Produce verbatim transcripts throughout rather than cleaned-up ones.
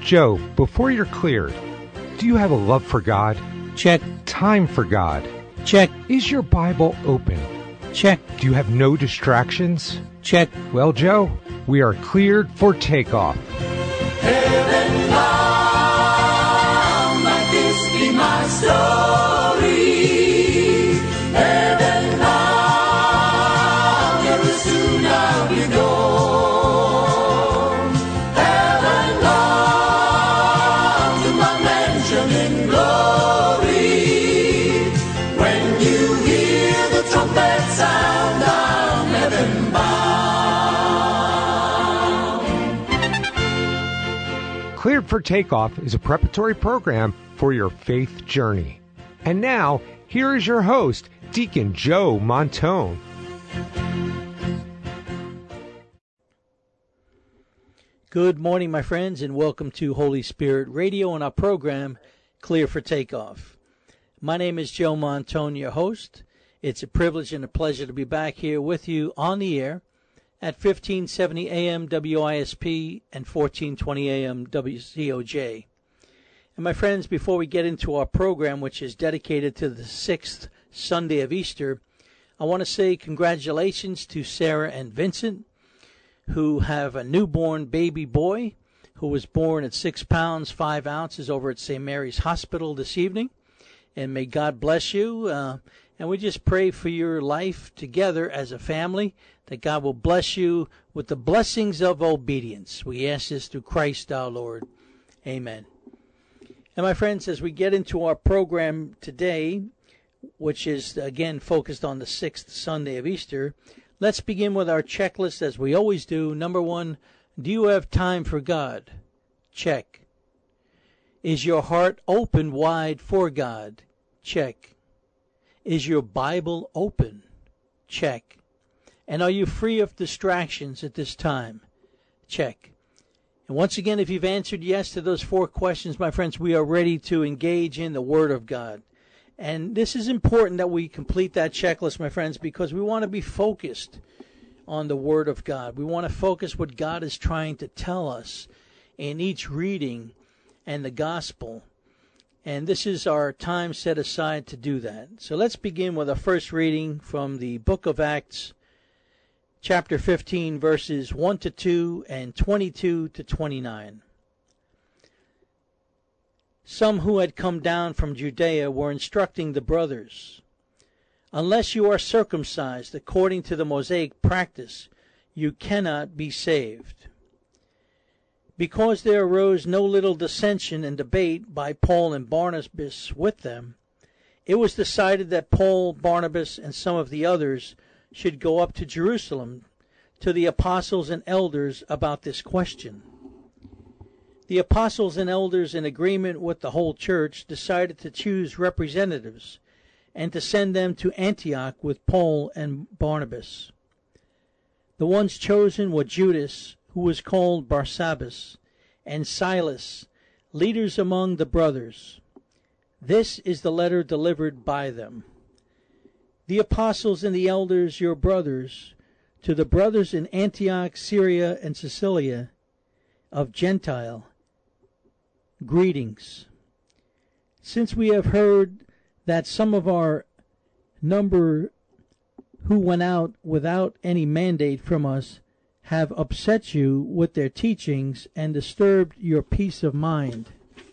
Joe, before you're cleared, do you have a love for God? Check. Time for God? Check. Is your Bible open? Check. Do you have no distractions? Check. Well, Joe, we are cleared for takeoff. Heaven bound, might this be my story? Heaven bound, very soon I'll be gone. Heaven bound, to my mansion in glory. When you hear the trumpet sound, I'm heaven bound. Cleared for Takeoff is a preparatory program for your faith journey. And now, here is your host, Deacon Joe Montone. Good morning, my friends, and welcome to Holy Spirit Radio and our program, Clear for Takeoff. My name is Joe Montone, your host. It's a privilege and a pleasure to be back here with you on the air at fifteen seventy A M W I S P and fourteen twenty A M W C O J. And my friends, before we get into our program, which is dedicated to the sixth Sunday of Easter, I want to say congratulations to Sarah and Vincent, who have a newborn baby boy who was born at six pounds, five ounces over at Saint Mary's Hospital this evening. And may God bless you. Uh, and we just pray for your life together as a family, that God will bless you with the blessings of obedience. We ask this through Christ our Lord. Amen. And my friends, as we get into our program today, which is again focused on the sixth Sunday of Easter, let's begin with our checklist as we always do. Number one, do you have time for God? Check. Is your heart open wide for God? Check. Is your Bible open? Check. And are you free of distractions at this time? Check. And once again, if you've answered yes to those four questions, my friends, we are ready to engage in the Word of God. And this is important that we complete that checklist, my friends, because we want to be focused on the Word of God. We want to focus what God is trying to tell us in each reading and the Gospel. And this is our time set aside to do that. So let's begin with our first reading from the book of Acts, chapter fifteen, verses one to two and twenty-two to twenty-nine. Some who had come down from Judea were instructing the brothers, "Unless you are circumcised according to the Mosaic practice, you cannot be saved." Because there arose no little dissension and debate by Paul and Barnabas with them, it was decided that Paul, Barnabas, and some of the others should go up to Jerusalem to the apostles and elders about this question. The apostles and elders, in agreement with the whole church, decided to choose representatives and to send them to Antioch with Paul and Barnabas. The ones chosen were Judas, who was called Barsabbas, and Silas, leaders among the brothers. This is the letter delivered by them. The apostles and the elders, your brothers, to the brothers in Antioch, Syria, and Cilicia, of Gentile, greetings. Since we have heard that some of our number who went out without any mandate from us have upset you with their teachings and disturbed your peace of mind,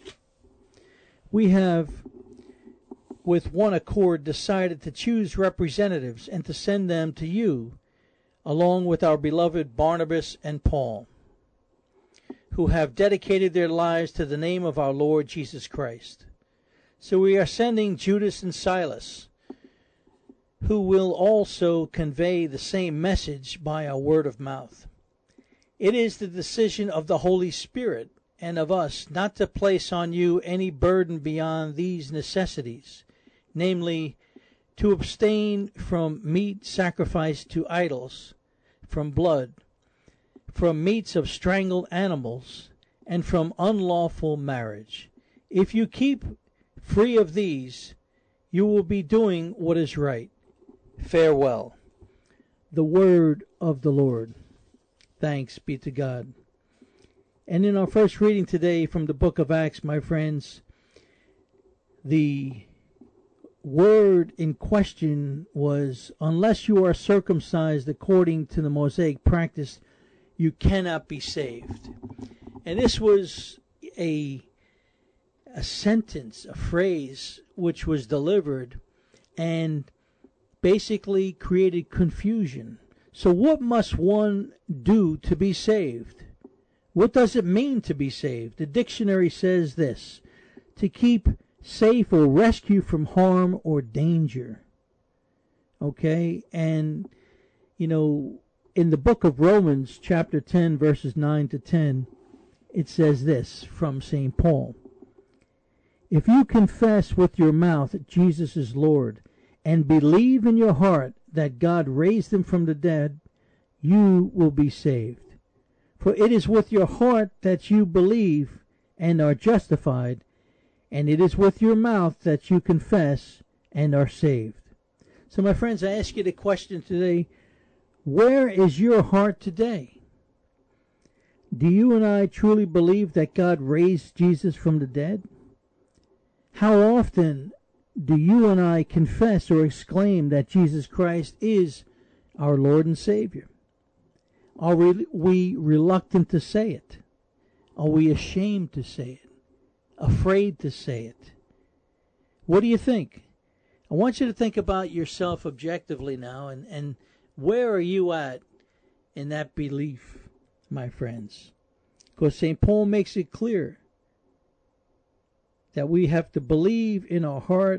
we have with one accord decided to choose representatives and to send them to you, along with our beloved Barnabas and Paul, who have dedicated their lives to the name of our Lord Jesus Christ. So we are sending Judas and Silas, who will also convey the same message by our word of mouth. It is the decision of the Holy Spirit and of us not to place on you any burden beyond these necessities, namely, to abstain from meat sacrificed to idols, from blood, from meats of strangled animals, and from unlawful marriage. If you keep free of these, you will be doing what is right. Farewell. The word of the Lord. Thanks be to God. And in our first reading today from the book of Acts, my friends, the word in question was, unless you are circumcised according to the Mosaic practice, you cannot be saved. And this was a, a sentence, a phrase, which was delivered and basically created confusion. So what must one do to be saved? What does it mean to be saved? The dictionary says this: to keep safe or rescue from harm or danger. Okay? And, you know, in the book of Romans, chapter ten, verses nine to ten, it says this from Saint Paul: if you confess with your mouth that Jesus is Lord, and believe in your heart that God raised him from the dead, you will be saved. For it is with your heart that you believe and are justified, and it is with your mouth that you confess and are saved. So, my friends, I ask you the question today: where is your heart today? Do you and I truly believe that God raised Jesus from the dead? How often do you and I confess or exclaim that Jesus Christ is our Lord and Savior? Are we reluctant to say it? Are we ashamed to say it? Afraid to say it? What do you think? I want you to think about yourself objectively now, and, and where are you at in that belief, my friends? Because Saint Paul makes it clear that we have to believe in our heart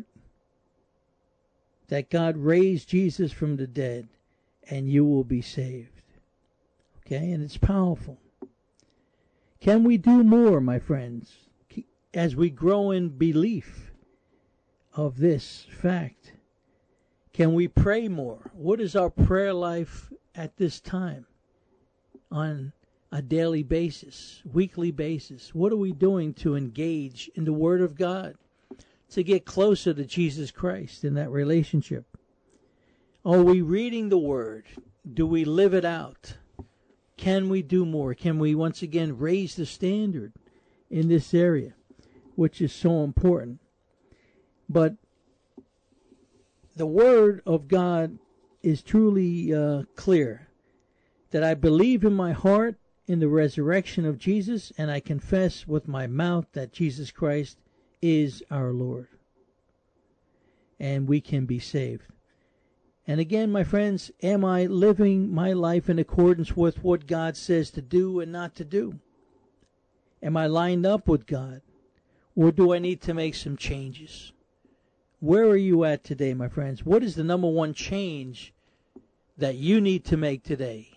that God raised Jesus from the dead, and you will be saved. Okay, and it's powerful. Can we do more, my friends, as we grow in belief of this fact? Can we pray more? What is our prayer life at this time on a daily basis, weekly basis? What are we doing to engage in the Word of God, to get closer to Jesus Christ in that relationship? Are we reading the Word? Do we live it out? Can we do more? Can we once again raise the standard in this area, which is so important? But the Word of God is truly uh, clear, that I believe in my heart in the resurrection of Jesus, and I confess with my mouth that Jesus Christ is our Lord, and we can be saved. And again, my friends, am I living my life in accordance with what God says to do and not to do? Am I lined up with God? Or do I need to make some changes? Where are you at today, my friends? What is the number one change that you need to make today?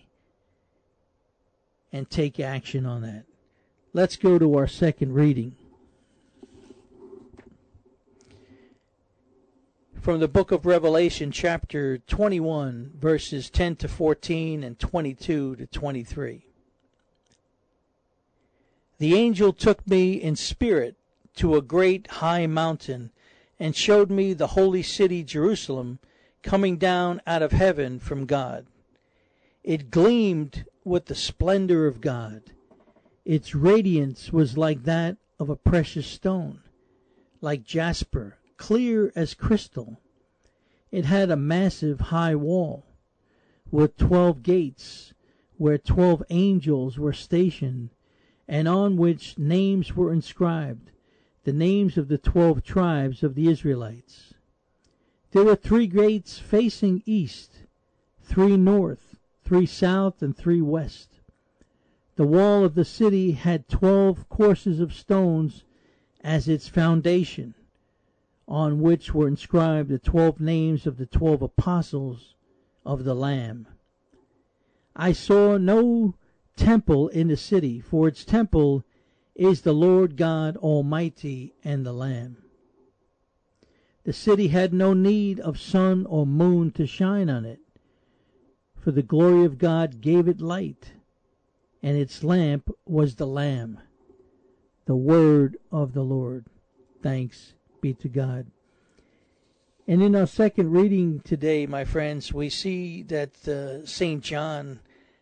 And take action on that. Let's go to our second reading. From the book of Revelation, chapter twenty-one, verses ten to fourteen and twenty-two to twenty-three. The angel took me in spirit to a great high mountain, and showed me the holy city Jerusalem, coming down out of heaven from God. It gleamed with the splendor of God. Its radiance was like that of a precious stone, like jasper, clear as crystal. It had a massive high wall with twelve gates, where twelve angels were stationed, and on which names were inscribed, the names of the twelve tribes of the Israelites. There were three gates facing east, three north, three south, and three west. The wall of the city had twelve courses of stones as its foundation, on which were inscribed the twelve names of the twelve apostles of the Lamb. I saw no temple in the city, for its temple is the Lord God Almighty and the Lamb. The city had no need of sun or moon to shine on it, for the glory of God gave it light, and its lamp was the Lamb. The word of the Lord. Thanks be to God. And in our second reading today, my friends, we see that uh, Saint John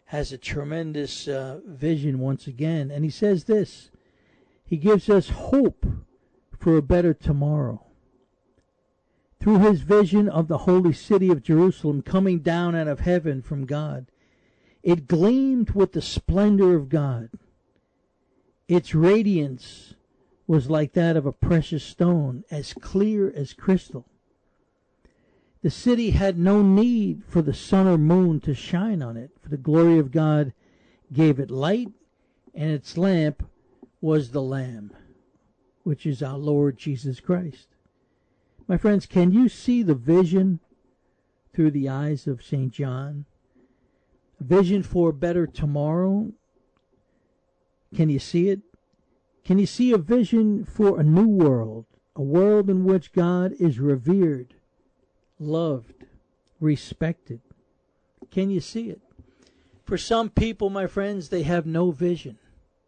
has a tremendous uh, vision once again. And he says this. He gives us hope for a better tomorrow. Through his vision of the holy city of Jerusalem coming down out of heaven from God, it gleamed with the splendor of God. Its radiance was like that of a precious stone, as clear as crystal. The city had no need for the sun or moon to shine on it, for the glory of God gave it light, and its lamp was the Lamb, which is our Lord Jesus Christ. My friends, can you see the vision through the eyes of Saint John? A vision for a better tomorrow? Can you see it? Can you see a vision for a new world, a world in which God is revered, loved, respected? Can you see it? For some people, my friends, they have no vision.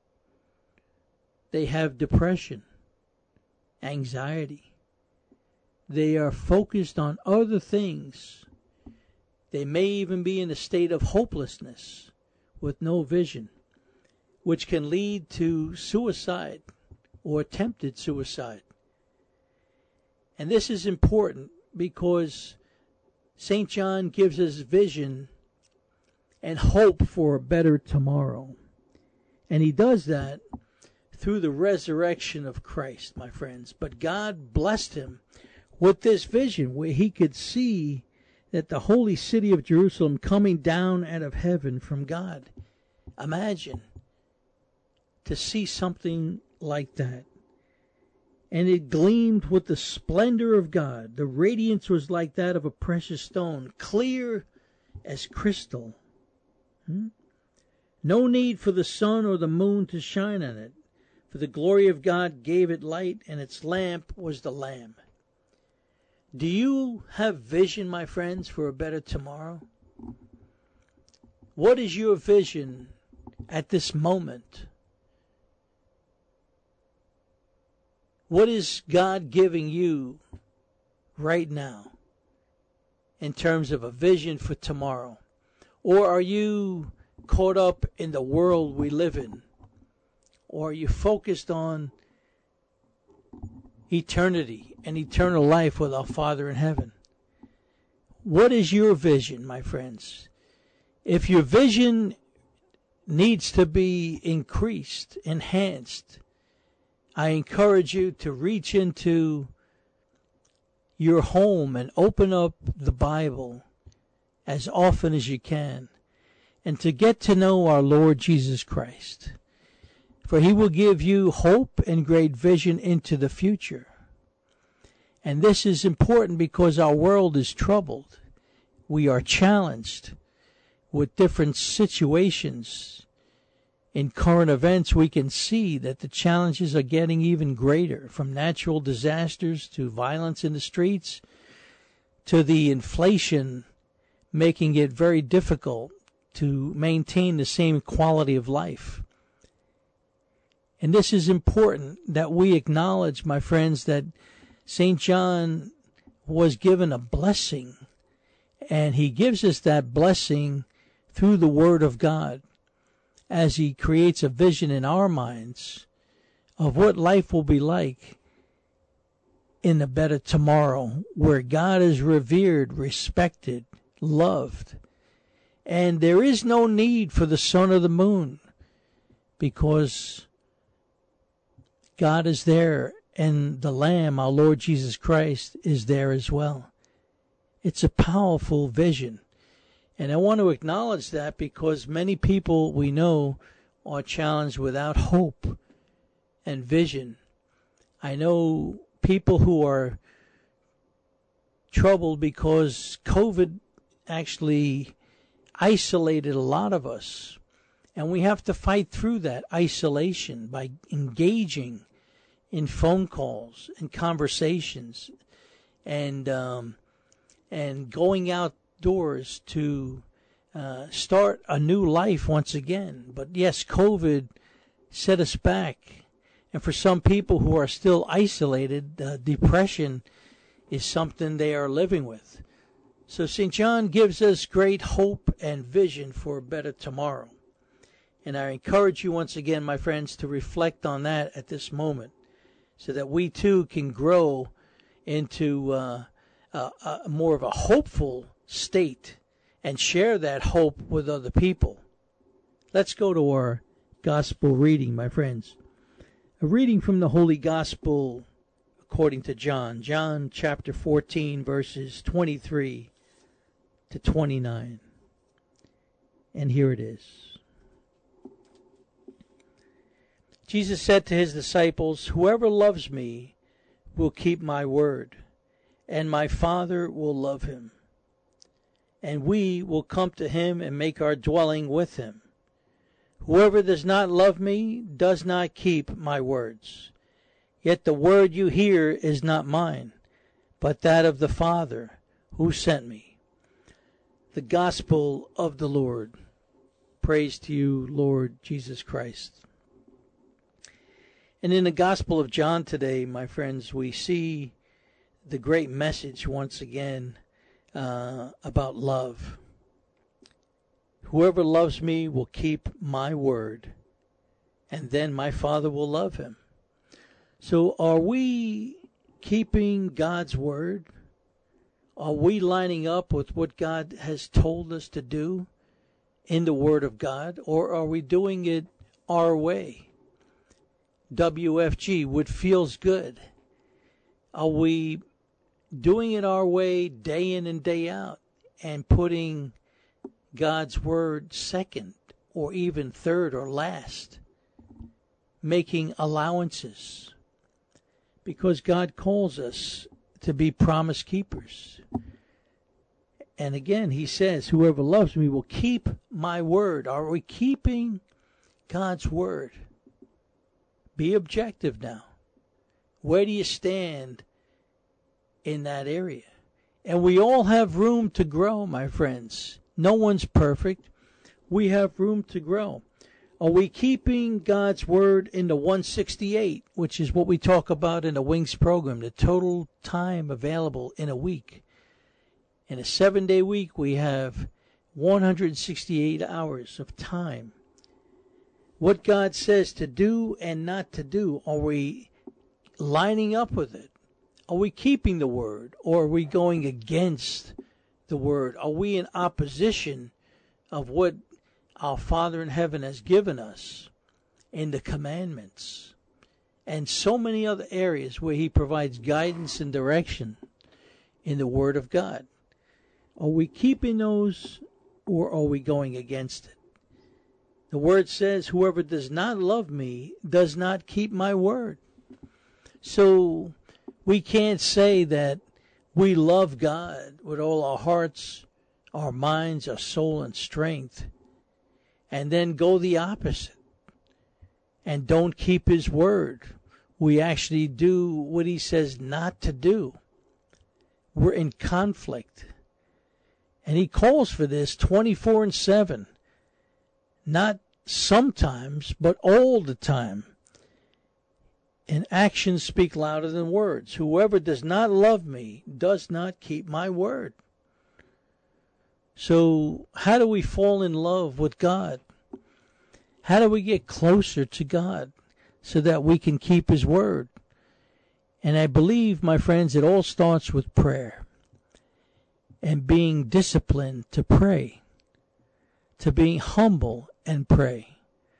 They have depression, anxiety. They are focused on other things. They may even be in a state of hopelessness with no vision, which can lead to suicide or attempted suicide. And this is important because Saint John gives us vision and hope for a better tomorrow. And he does that through the resurrection of Christ, my friends. But God blessed him with this vision where he could see that the holy city of Jerusalem coming down out of heaven from God. Imagine to see something like that. And it gleamed with the splendor of God. The radiance was like that of a precious stone, clear as crystal. Hmm? No need for the sun or the moon to shine on it, for the glory of God gave it light, and its lamp was the Lamb. Do you have vision, my friends, for a better tomorrow? What is your vision at this moment? What is God giving you right now in terms of a vision for tomorrow? Or are you caught up in the world we live in? Or are you focused on eternity and eternal life with our Father in heaven? What is your vision, my friends? If your vision needs to be increased, enhanced, I encourage you to reach into your home and open up the Bible as often as you can, and to get to know our Lord Jesus Christ. For he will give you hope and great vision into the future. And this is important because our world is troubled. We are challenged with different situations. In current events, we can see that the challenges are getting even greater, from natural disasters to violence in the streets to the inflation making it very difficult to maintain the same quality of life. And this is important that we acknowledge, my friends, that Saint John was given a blessing, and he gives us that blessing through the Word of God as he creates a vision in our minds of what life will be like in a better tomorrow, where God is revered, respected, loved. And there is no need for the sun or the moon, because God is there, and the Lamb, our Lord Jesus Christ, is there as well. It's a powerful vision. And I want to acknowledge that because many people we know are challenged without hope and vision. I know people who are troubled because COVID actually isolated a lot of us. And we have to fight through that isolation by engaging in phone calls and conversations and um, and going outdoors to uh, start a new life once again. But yes, COVID set us back. And for some people who are still isolated, uh, depression is something they are living with. So Saint John gives us great hope and vision for a better tomorrow. And I encourage you once again, my friends, to reflect on that at this moment so that we too can grow into uh, uh, uh, more of a hopeful state and share that hope with other people. Let's go to our gospel reading, my friends. A reading from the Holy Gospel according to John. John chapter fourteen, verses twenty-three to twenty-nine. And here it is. Jesus said to his disciples, "Whoever loves me will keep my word, and my Father will love him. And we will come to him and make our dwelling with him. Whoever does not love me does not keep my words. Yet the word you hear is not mine, but that of the Father who sent me." The gospel of the Lord. Praise to you, Lord Jesus Christ. And in the Gospel of John today, my friends, we see the great message once again uh, about love. Whoever loves me will keep my word, and then my Father will love him. So are we keeping God's word? Are we lining up with what God has told us to do in the Word of God, or are we doing it our way? W F G, what feels good. Are we doing it our way day in and day out and putting God's word second or even third or last, making allowances? Because God calls us to be promise keepers. And again, he says, whoever loves me will keep my word. Are we keeping God's word? Be objective now. Where do you stand in that area? And we all have room to grow, my friends. No one's perfect. We have room to grow. Are we keeping God's word in the one sixty-eight, which is what we talk about in the Wings program, the total time available in a week? In a seven-day week, we have one hundred sixty-eight hours of time. What God says to do and not to do, are we lining up with it? Are we keeping the word, or are we going against the word? Are we in opposition of what our Father in heaven has given us in the commandments and so many other areas where he provides guidance and direction in the Word of God? Are we keeping those, or are we going against it? The Word says, whoever does not love me does not keep my word. So we can't say that we love God with all our hearts, our minds, our soul, and strength, and then go the opposite and don't keep his word. We actually do what he says not to do. We're in conflict. And he calls for this twenty-four and seven. Not sometimes, but all the time. And actions speak louder than words. Whoever does not love me does not keep my word. So how do we fall in love with God? How do we get closer to God so that we can keep his word? And I believe, my friends, it all starts with prayer and being disciplined to pray, to being humble and pray,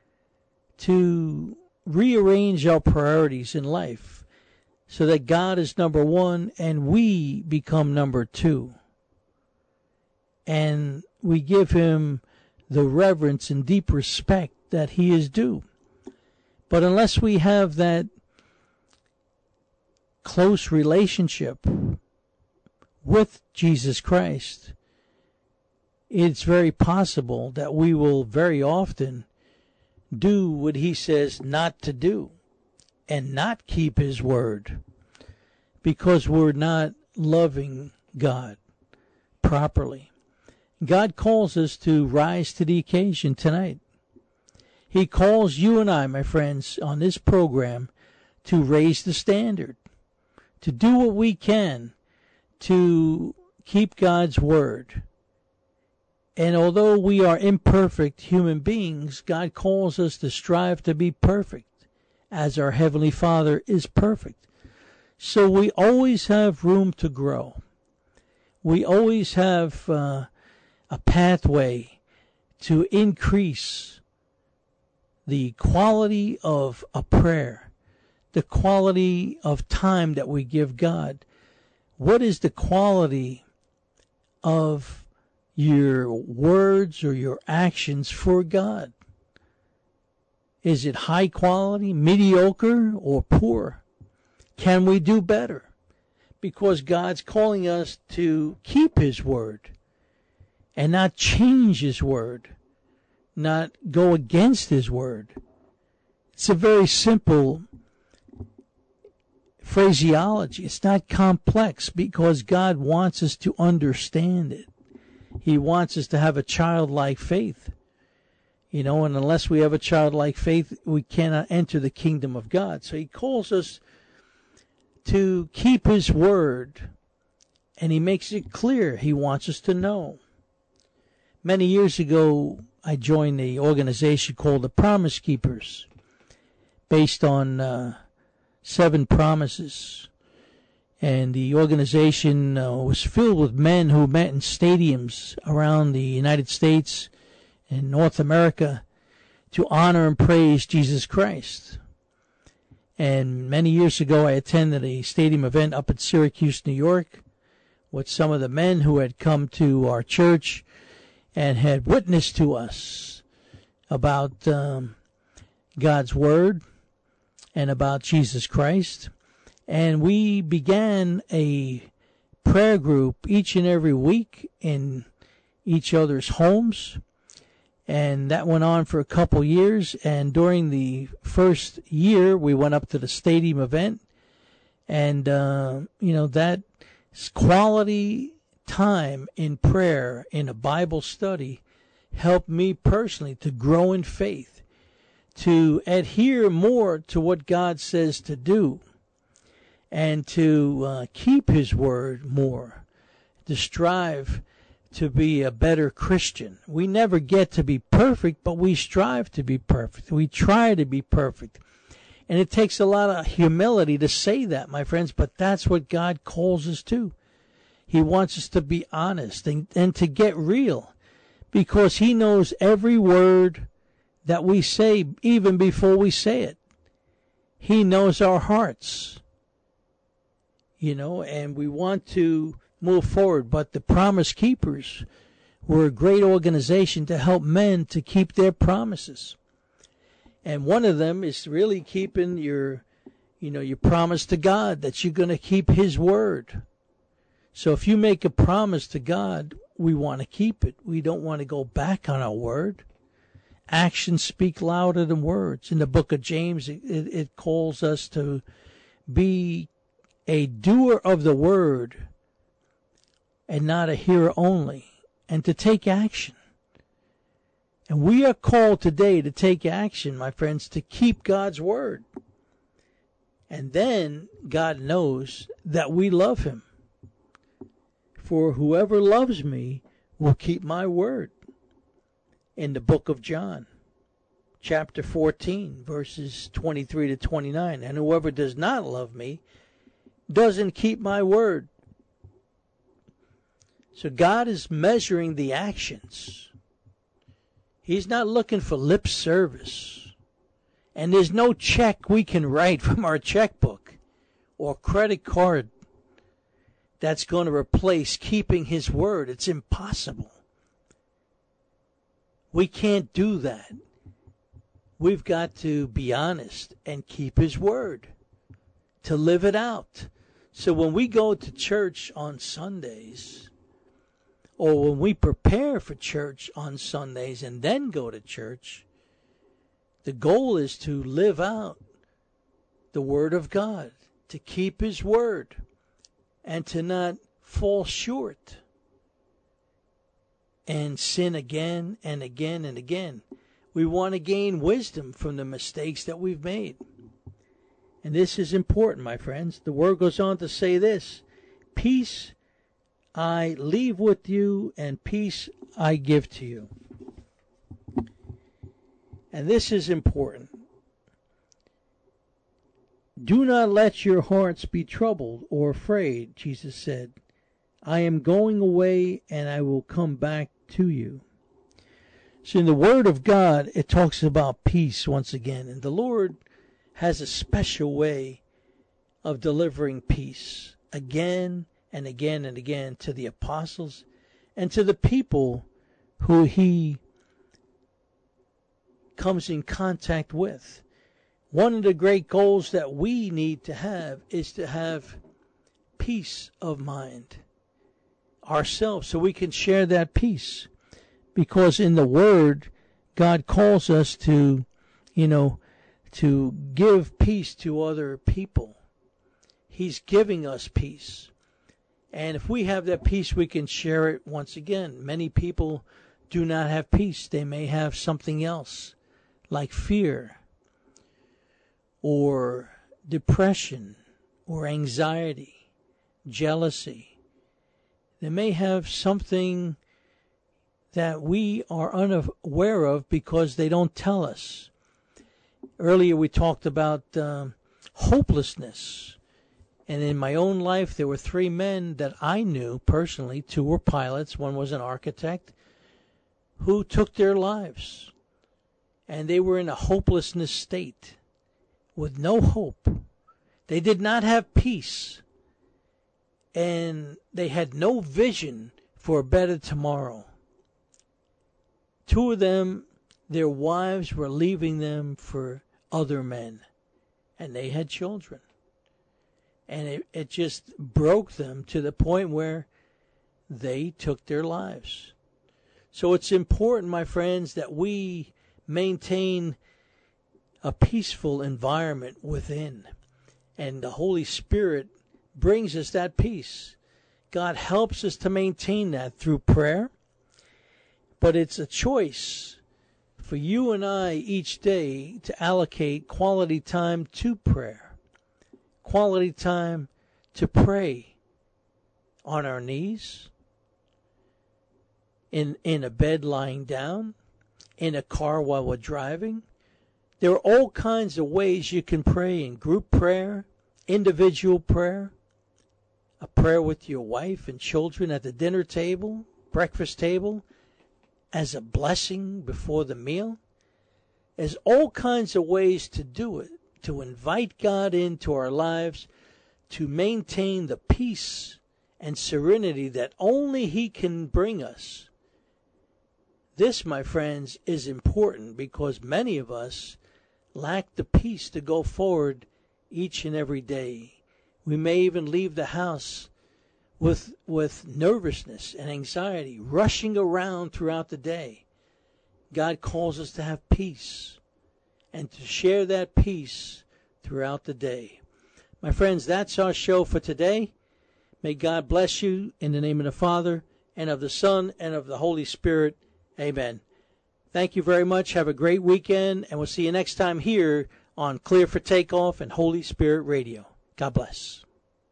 to rearrange our priorities in life so that God is number one and we become number two. And we give him the reverence and deep respect that he is due. But unless we have that close relationship with Jesus Christ, it's very possible that we will very often do what he says not to do and not keep his word because we're not loving God properly. God calls us to rise to the occasion tonight. He calls you and I, my friends, on this program to raise the standard, to do what we can to keep God's word. And although we are imperfect human beings, God calls us to strive to be perfect, as our Heavenly Father is perfect. So we always have room to grow. We always have uh, a pathway to increase the quality of a prayer, the quality of time that we give God. What is the quality of your words or your actions for God? Is it high quality, mediocre, or poor? Can we do better? Because God's calling us to keep His word and not change His word, not go against His word. It's a very simple phraseology. It's not complex because God wants us to understand it. He wants us to have a childlike faith. You know, and unless we have a childlike faith, we cannot enter the kingdom of God. So He calls us to keep His word, and He makes it clear. He wants us to know. Many years ago, I joined an organization called the Promise Keepers, based on uh, seven promises. And the organization uh, was filled with men who met in stadiums around the United States and North America to honor and praise Jesus Christ. And many years ago, I attended a stadium event up in Syracuse, New York, with some of the men who had come to our church and had witnessed to us about um, God's Word and about Jesus Christ. And we began a prayer group each and every week in each other's homes. And that went on for a couple years. And during the first year, we went up to the stadium event. And, uh, you know, that quality time in prayer, in a Bible study, helped me personally to grow in faith, to adhere more to what God says to do, and to uh, keep His word more, to strive to be a better Christian. We never get to be perfect, but we strive to be perfect. We try to be perfect. And it takes a lot of humility to say that, my friends, but that's what God calls us to. He wants us to be honest and, and to get real, because He knows every word that we say even before we say it. He knows our hearts. You know, and we want to move forward. But the Promise Keepers were a great organization to help men to keep their promises. And one of them is really keeping your, you know, your promise to God that you're going to keep His word. So if you make a promise to God, we want to keep it. We don't want to go back on our word. Actions speak louder than words. In the book of James, it, it, it calls us to be a doer of the word and not a hearer only, and to take action. And we are called today to take action, my friends, to keep God's word. And then God knows that we love Him. For whoever loves me will keep my word. In the book of John, chapter fourteen, verses twenty-three to twenty-nine. And whoever does not love me doesn't keep my word. So God is measuring the actions. He's not looking for lip service. And there's no check we can write from our checkbook or credit card that's going to replace keeping His word. It's impossible. We can't do that. We've got to be honest and keep His word, to live it out. So when we go to church on Sundays, or when we prepare for church on Sundays and then go to church, the goal is to live out the Word of God, to keep His word, and to not fall short and sin again and again and again. We want to gain wisdom from the mistakes that we've made. And this is important, my friends. The Word goes on to say this: peace I leave with you, and peace I give to you. And this is important. Do not let your hearts be troubled or afraid, Jesus said. I am going away, and I will come back to you. So in the Word of God, it talks about peace once again. And the Lord has a special way of delivering peace again and again and again to the apostles and to the people who he comes in contact with. One of the great goals that we need to have is to have peace of mind ourselves, so we can share that peace. Because in the Word, God calls us to, you know, to give peace to other people. He's giving us peace. And if we have that peace, we can share it once again. Many people do not have peace. They may have something else, like fear, or depression, or anxiety, jealousy. They may have something that we are unaware of because they don't tell us. Earlier we talked about um, hopelessness. And in my own life, there were three men that I knew personally. Two were pilots, one was an architect, who took their lives. And they were in a hopelessness state with no hope. They did not have peace. And they had no vision for a better tomorrow. Two of them, their wives were leaving them for other men. And they had children. And it, it just broke them to the point where they took their lives. So it's important, my friends, that we maintain a peaceful environment within. And the Holy Spirit brings us that peace. God helps us to maintain that through prayer. But it's a choice for you and I each day to allocate quality time to prayer. Quality time to pray on our knees, in in a bed lying down, in a car while we're driving. There are all kinds of ways you can pray: in group prayer, individual prayer, a prayer with your wife and children at the dinner table, breakfast table, as a blessing before the meal. There's all kinds of ways to do it, to invite God into our lives, to maintain the peace and serenity that only He can bring us. This, my friends, is important because many of us lack the peace to go forward each and every day. We may even leave the house with, with nervousness and anxiety, rushing around throughout the day. God calls us to have peace and to share that peace throughout the day. My friends, that's our show for today. May God bless you in the name of the Father, and of the Son, and of the Holy Spirit. Amen. Thank you very much. Have a great weekend, and we'll see you next time here on Clear for Takeoff and Holy Spirit Radio. God bless.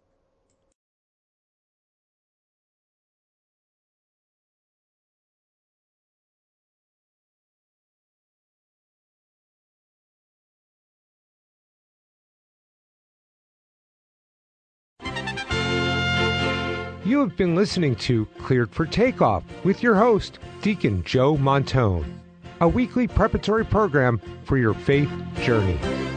You have been listening to Cleared for Takeoff with your host, Deacon Joe Montone, a weekly preparatory program for your faith journey.